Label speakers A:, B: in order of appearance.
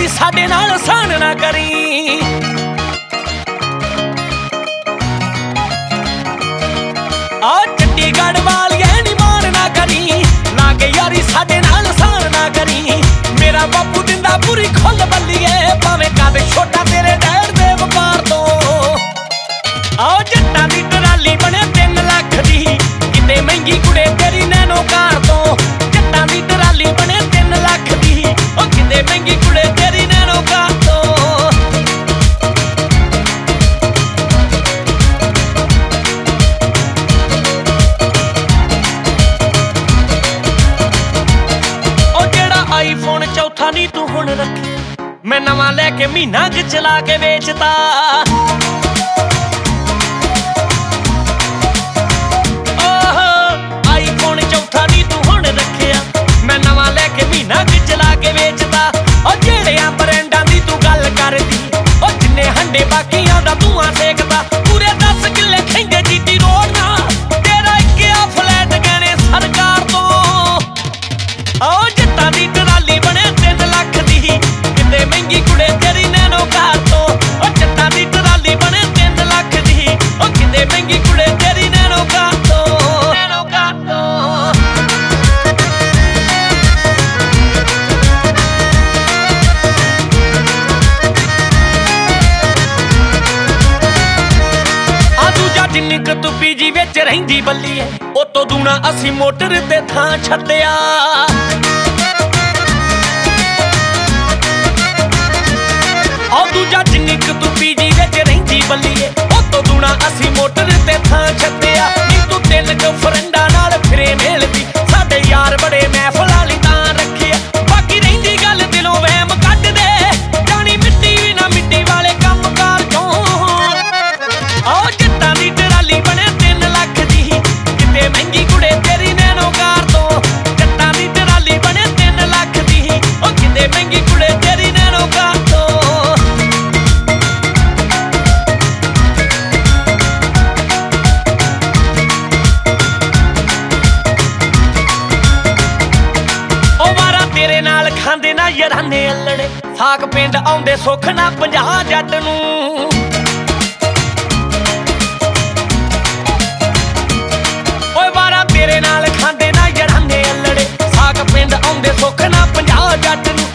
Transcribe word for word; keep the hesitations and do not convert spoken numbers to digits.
A: ਸਾਡੇ ਨਾਲ ਸਾਨ ਨਾ ਕਰੀ। ਆ ਚੰਡੀਗੜ੍ਹ ਵਾਲੀਏ ਨੀ ਮਾਨ ਨਾ ਕਰੀ, ਲਾਗੇ ਯਾਰੀ ਸਾਡੇ ਨਾਲ ਸਾਨ ਨਾ ਕਰੀ। ਮੇਰਾ ਬਾਪੂ ਦਿੰਦਾ ਪੂਰੀ ਖੁੱਲ ਬੱਲੀਏ, ਭਾਵੇਂ ਕਦ ਛੋਟਾ ਤੇਰੇ ਡੈਡ ਦੇ ਵਪਾਰ ਤੋਂ। ਆਓ ਜੱਟਾਂ ਦੀ ਟਰਾਲੀ ਬਣੇ ਤਿੰਨ ਲੱਖ ਦੀ, ਕਿਤੇ ਮਹਿੰਗੀ ਕੁੜੇ ਤੇਰੀ ਨੈਨੋ ਕਾਰ ਤੋਂ। ਜੱਟਾਂ ਦੀ ਟਰਾਲੀ ਬਣੇ ਤਿੰਨ ਲੱਖ ਦੀ, ਉਹ ਕਿਤੇ ਮਹਿੰਗੀ ਕੁੜੇ ਤੇਰੀ ਨੈਨੋ ਕਾਰ ਤੋਂ। ਉਹ ਜਿਹੜਾ ਆਈਫੋਨ ਚੌਥਾ ਨੀ ਤੂੰ ਹੁਣ ਰੱਖੇ, ਮੈਂ ਨਵਾਂ ਲੈ ਕੇ ਮਹੀਨਾ ਕੁ ਚਲਾ ਕੇ ਵੇਚਤਾ। ਮਹੀਨਾ ਕੁ ਚਲਾ ਕੇ ਵੇਚਦਾ। ਉਹ ਜਿਹੜਿਆਂ ਬਰੈਂਡਾਂ ਦੀ ਤੂੰ ਗੱਲ ਕਰਦੀ, ਉਹ ਜਿੰਨੇ ਹੰਡੇ ਬਾਕੀਆਂ ਦਾ ਧੂਆਂ ਸੇਕਦਾ। ਪੂਰੇ ਦਸ ਕਿੱਲੇ ਖੈਂਦੇ ਜੀਟੀ ਰੋਡ ਨਾ, ਤੇਰਾ ਇੱਕ ਆ ਫਲੈਟ ਗਹਿਣੇ ਸਰਕਾਰ ਤੋਂ। ਆਓ ਜੱਟਾਂ ਦੀ ਟਰਾਲੀ ਬਣੇ ਤਿੰਨ ਲੱਖ ਦੀ, ਕਿਤੇ ਮਹਿੰਗੀ ਕੁੜੇ ਤੇਰੀ ਨੈਨੋ ਕਾਰ ਤੋਂ। ਉਹ ਜੱਟਾਂ ਦੀ ਟਰਾਲੀ ਬਣੇ ਤਿੰਨ ਲੱਖ ਦੀ, ਉਹ ਕਿਤੇ ਮਹਿੰਗੀ ਕੁੜੇ ਤੇਰੀ ਨੈਨੋ ਕਾਰ ਤੋਂ। ਨੈਨੋ ਕਾਰ ਤੋਂ ਜਿੰਨੀ ਕੁ ਤੂੰ ਪੀਜੀ ਵਿੱਚ ਰਹਿੰਦੀ ਬੱਲੀਏ, ਉਹ ਤੋਂ ਦੂਣਾ ਅਸੀਂ ਮੋਟਰ ਤੇ ਥਾਂ ਛੱਡਿਆ। ਉਹ ਦੂਜਾ ਜਿੰਨੀ ਕੁ ਤੂੰ ਪੀਜੀ ਵਿੱਚ ਰਹਿੰਦੀ ਬੱਲੀਏ, ਉਹ ਤੋਂ ਦੂਣਾ ਅਸੀਂ ਮੋਟਰ ਤੇ ਥਾਂ ਛੱਡਿਆ। ਨੀ ਤੂੰ ਤਿੰਨ ਕੁ ਫਰੈਂਡਾਂ ਨਾਲ ਫਿਰੇ ਮਿਲਦੀ, ਸਾਡੇ ਯਾਰ ਬੜੇ ਮਹਿਫਲ ਵਾਲੀ ਤਾਂ ਰੱਖਿਆ। ਬਾਕੀ ਰਹਿੰਦੀ ਗੱਲ ਦਿਲੋਂ ਵਹਿਮ ਕੱਢ ਦੇ, ਜਾਣੀ ਮਿੱਟੀ ਵੀ ਨਾ ਮਿੱਟੀ ਵਾਲੇ ਕੰਮ ਕਾਰ ਚੋਂ। ਆਓ ਜੱਟਾਂ ਦੀ ਟਰਾਲੀ ਬਣੇ ਤਿੰਨ ਲੱਖ ਦੀ, ਕਿਤੇ ਮਹਿੰਗੀ ਕੁੜੇ ਤੇਰੀ ਨੈਨੋ ਕਾਰ ਤੋਂ। ਜੱਟਾਂ ਦੀ ਟਰਾਲੀ ਬਣੇ ਤਿੰਨ ਲੱਖ ਦੀ, ਉਹ ਕਿਤੇ ਮਹਿੰਗੀ ਕੁੜੇ ਤੇਰੀ ਨੈਨੋ ਕਾਰ ਤੋਂ। ਉਹ ਵਾਰਾ ਤੇਰੇ ਨਾਲ ਖਾਂਦੇ ਨਾ ਯਾਰਾਨੇ ਅਲੜੇ, ਸਾਕ ਪਿੰਡ ਆਉਂਦੇ ਸੁੱਖ ਨਾ ਪੰਜਾਹ ਜੱਟ ਨੂੰ। ਤੇਰੇ ਨਾਲ ਖਾਂਦੇ ਨਾ ਯਾਰਾਨੇ ਅਲੜੇ, ਸਾਕ ਪਿੰਡ ਆਉਂਦੇ ਸੁੱਖ ਨਾ ਪੰਜਾਹ ਜੱਟ ਨੂੰ।